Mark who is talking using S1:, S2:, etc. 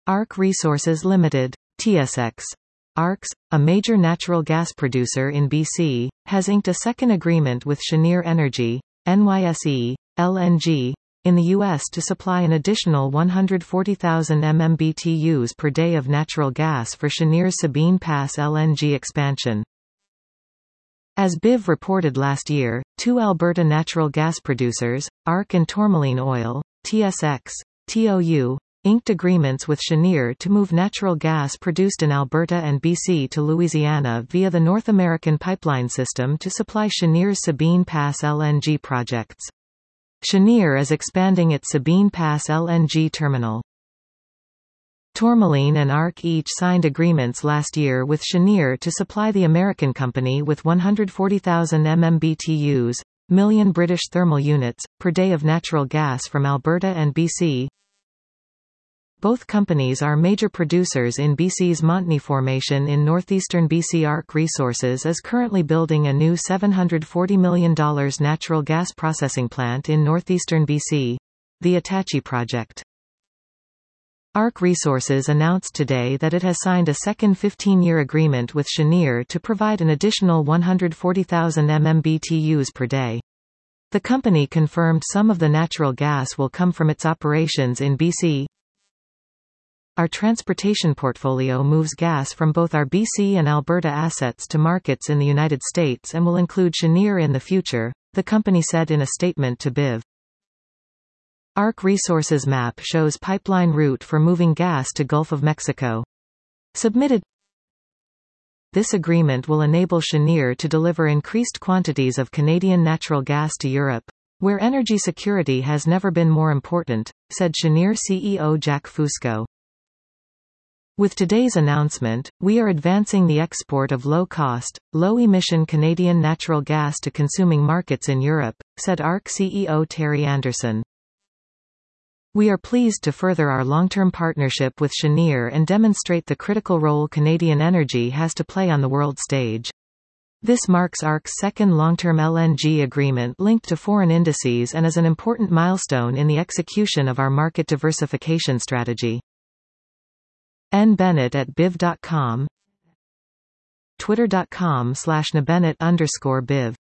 S1: ARC Resources Limited, TSX. ARX, a major natural gas producer in BC, has inked a second agreement with Cheniere Energy, NYSE, LNG, in the U.S. to supply an additional 140,000 MMBTUs per day of natural gas for Cheniere's Sabine Pass LNG expansion. As BIV reported last year, two Alberta natural gas producers, ARC and Tourmaline Oil, TSX, TOU, inked agreements with Cheniere to move natural gas produced in Alberta and BC to Louisiana via the North American pipeline system to supply Cheniere's Sabine Pass LNG projects. Cheniere is expanding its Sabine Pass LNG terminal. Tourmaline and ARC each signed agreements last year with Cheniere to supply the American company with 140,000 MMBTUs, million British thermal units, per day of natural gas from Alberta and BC. Both companies are major producers in BC's Montney Formation in northeastern BC. ARC Resources is currently building a new $740 million natural gas processing plant in northeastern BC, the Attachie Project. ARC Resources announced today that it has signed a second 15-year agreement with Cheniere to provide an additional 140,000 MMBTUs per day. The company confirmed some of the natural gas will come from its operations in BC. Our transportation portfolio moves gas from both our BC and Alberta assets to markets in the United States and will include Cheniere in the future, the company said in a statement to BIV. ARC Resources map shows pipeline route for moving gas to Gulf of Mexico. Submitted. This agreement will enable Cheniere to deliver increased quantities of Canadian natural gas to Europe, where energy security has never been more important, said Cheniere CEO Jack Fusco. With today's announcement, we are advancing the export of low-cost, low-emission Canadian natural gas to consuming markets in Europe, said ARC CEO Terry Anderson. We are pleased to further our long-term partnership with Cheniere and demonstrate the critical role Canadian energy has to play on the world stage. This marks ARC's second long-term LNG agreement linked to foreign indices and is an important milestone in the execution of our market diversification strategy. N. Bennett at BIV.com, Twitter.com/NBennett_BIV